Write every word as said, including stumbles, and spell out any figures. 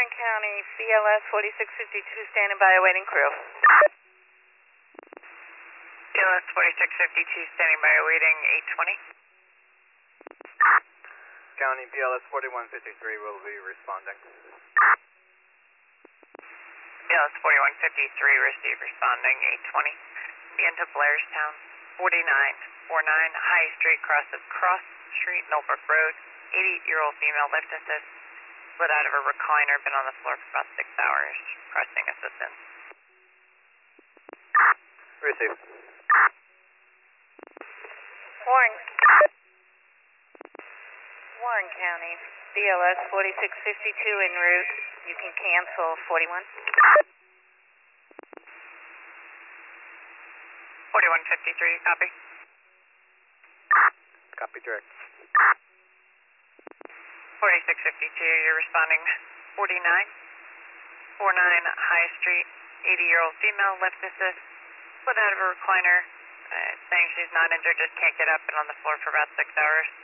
Warren County, B L S forty-six fifty-two, standing by awaiting crew. B L S forty-six fifty-two, standing by awaiting eight twenty. County, B L S forty-one fifty-three will be responding. B L S forty-one fifty-three, receive responding eight twenty. Be into Blairstown, forty-nine forty-nine High Street, cross of Cross Street, Millbrook Road. eighty-year-old female, lift assist, split out of a recliner, been on the floor for about six hours, requesting assistance. Receive. Warren, Warren County, B L S forty-six fifty-two en route. You can cancel forty-one. forty-one fifty-three, copy. Copy direct. forty-six fifty-two, you're responding forty-nine forty-nine High Street, eighty-year-old female, lift assist, split out of a recliner, uh, saying she's not injured, just can't get up and on the floor for about six hours.